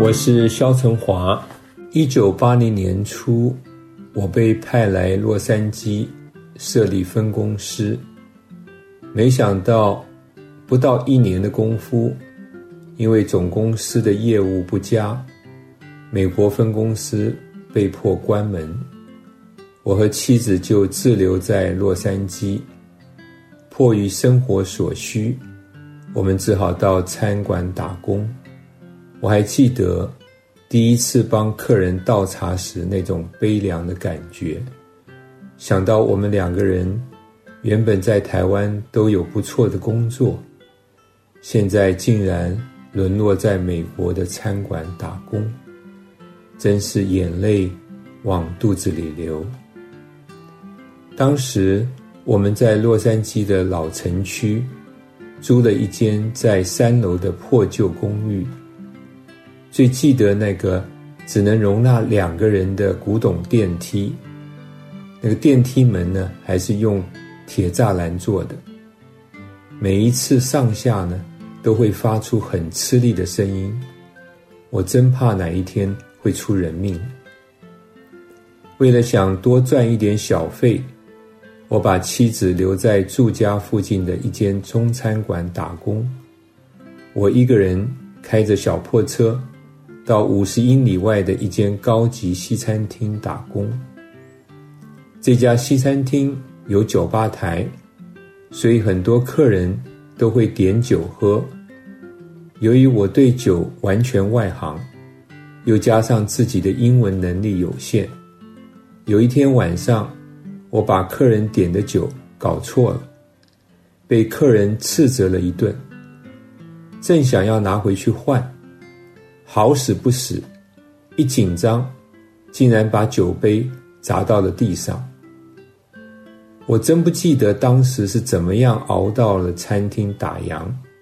我是萧成华。1980年初，我被派来洛杉矶设立分公司，没想到不到1年的功夫，因为总公司的业务不佳，美国分公司被迫关门，我和妻子就滞留在洛杉矶。迫于生活所需，我们只好到餐馆打工。我还记得第一次帮客人倒茶时那种悲凉的感觉，想到我们2个人原本在台湾都有不错的工作，现在竟然沦落在美国的餐馆打工，真是眼泪往肚子里流。当时我们在洛杉矶的老城区租了一间在3楼的破旧公寓，最记得那个只能容纳2个人的古董电梯，那个电梯门呢还是用铁栅栏做的，每一次上下呢都会发出很吃力的声音，我真怕哪一天会出人命。为了想多赚一点小费，我把妻子留在住家附近的一间中餐馆打工，我一个人开着小破车到50英里外的一间高级西餐厅打工。这家西餐厅有酒吧台，所以很多客人都会点酒喝。由于我对酒完全外行，又加上自己的英文能力有限，有一天晚上我把客人点的酒搞错了，被客人斥责了一顿，正想要拿回去换，好死不死，一紧张竟然把酒杯砸到了地上。我真不记得当时是怎么样熬到了餐厅打烊，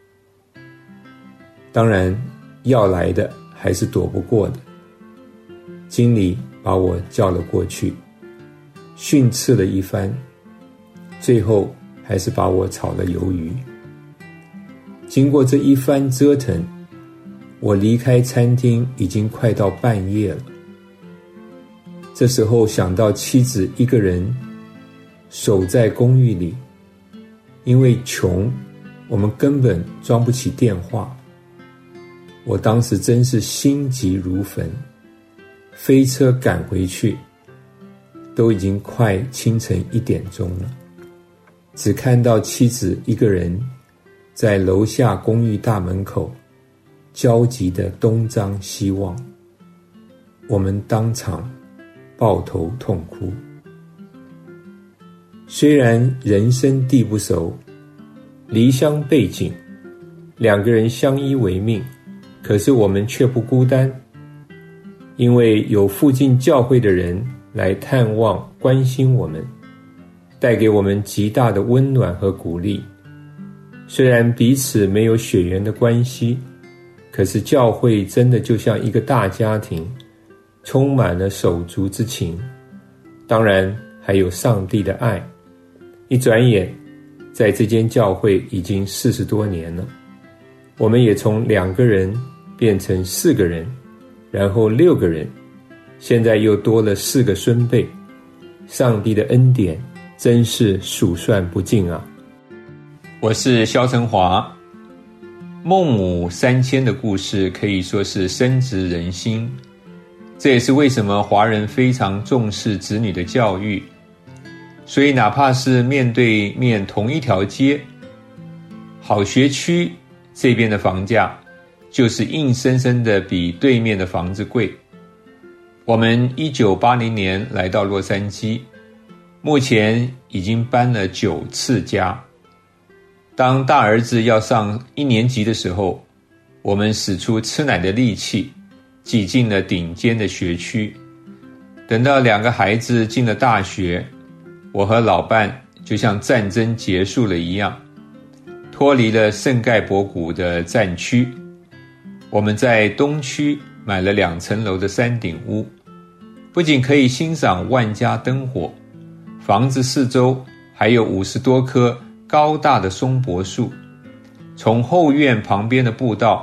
当然要来的还是躲不过的。经理把我叫了过去，训斥了一番，最后还是把我炒了鱿鱼。经过这一番折腾，我离开餐厅已经快到半夜了。这时候想到妻子一个人守在公寓里，因为穷，我们根本装不起电话。我当时真是心急如焚，飞车赶回去，都已经快清晨1点钟了，只看到妻子一个人在楼下公寓大门口焦急地东张西望，我们当场抱头痛哭。虽然人生地不熟，离乡背井，2个人相依为命，可是我们却不孤单，因为有附近教会的人来探望关心我们，带给我们极大的温暖和鼓励。虽然彼此没有血缘的关系，可是教会真的就像一个大家庭，充满了手足之情，当然还有上帝的爱。一转眼，在这间教会已经40多年了，我们也从2个人变成4个人，然后6个人，现在又多了4个孙辈。上帝的恩典真是数算不尽啊！我是萧成华。孟母3000的故事可以说是深植人心，这也是为什么华人非常重视子女的教育。所以哪怕是面对面同一条街，好学区这边的房价就是硬生生的比对面的房子贵。我们1980年来到洛杉矶，目前已经搬了9次家。当大儿子要上1年级的时候，我们使出吃奶的力气，挤进了顶尖的学区。等到2个孩子进了大学，我和老伴就像战争结束了一样，脱离了圣盖博谷的战区。我们在东区买了2层楼的山顶屋，不仅可以欣赏万家灯火，房子四周还有50多棵高大的松柏树，从后院旁边的步道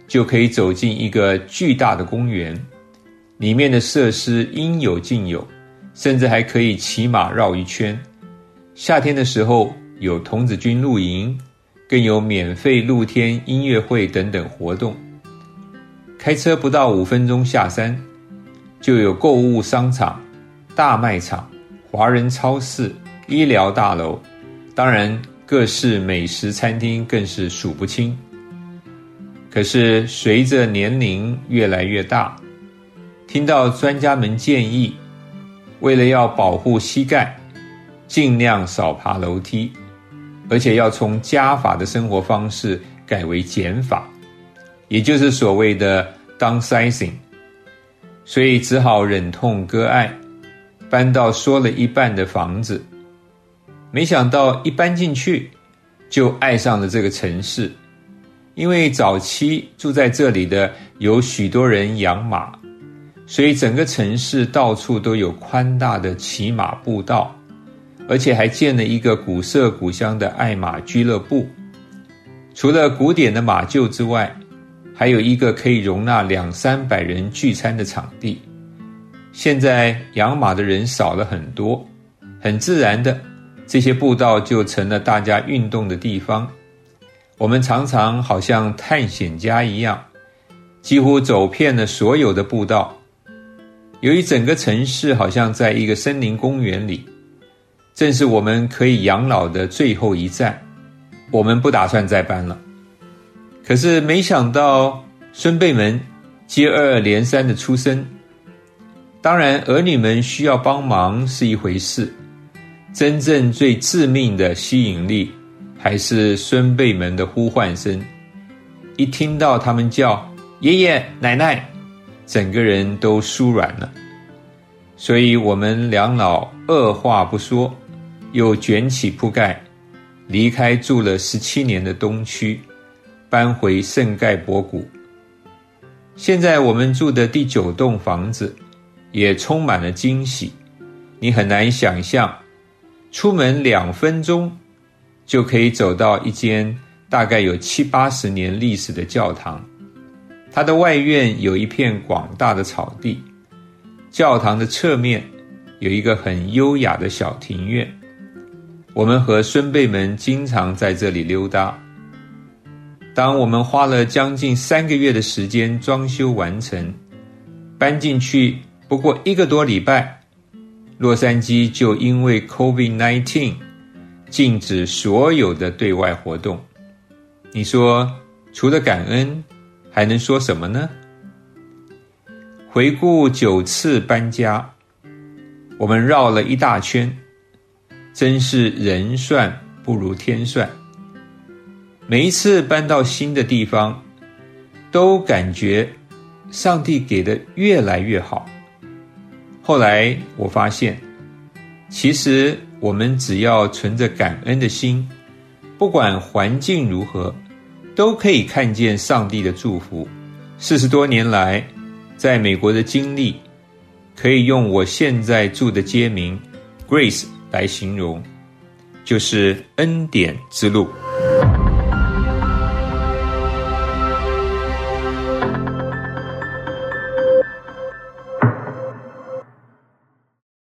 就可以走进一个巨大的公园，里面的设施应有尽有，甚至还可以骑马绕一圈。夏天的时候有童子军露营，更有免费露天音乐会等等活动。开车不到5分钟下山，就有购物商场、大卖场、华人超市、医疗大楼，当然各式美食餐厅更是数不清。可是随着年龄越来越大，听到专家们建议，为了要保护膝盖，尽量少爬楼梯，而且要从加法的生活方式改为减法，也就是所谓的 downsizing， 所以只好忍痛割爱，搬到缩了一半的房子。没想到一搬进去就爱上了这个城市，因为早期住在这里的有许多人养马，所以整个城市到处都有宽大的骑马步道，而且还建了一个古色古香的爱马俱乐部。除了古典的马厩之外，还有一个可以容纳200-300人聚餐的场地。现在养马的人少了很多，很自然的，这些步道就成了大家运动的地方。我们常常好像探险家一样，几乎走遍了所有的步道。由于整个城市好像在一个森林公园里，正是我们可以养老的最后一站，我们不打算再搬了。可是没想到孙辈们接二连三的出生，当然儿女们需要帮忙是一回事，真正最致命的吸引力还是孙辈们的呼唤声。一听到他们叫爷爷奶奶，整个人都酥软了。所以我们两老二话不说，又卷起铺盖，离开住了17年的东区，搬回圣盖博谷。现在我们住的第9栋房子也充满了惊喜，你很难想象，出门2分钟就可以走到一间大概有70-80年历史的教堂。它的外院有一片广大的草地，教堂的侧面有一个很优雅的小庭院。我们和孙辈们经常在这里溜达。当我们花了将近3个月的时间装修完成，搬进去不过1个多礼拜，洛杉矶就因为 COVID-19 禁止所有的对外活动。你说除了感恩还能说什么呢？回顾9次搬家，我们绕了一大圈，真是人算不如天算。每一次搬到新的地方，都感觉上帝给的越来越好。后来我发现，其实我们只要存着感恩的心，不管环境如何，都可以看见上帝的祝福。40多年来在美国的经历，可以用我现在住的街名 Grace 来形容，就是恩典之路。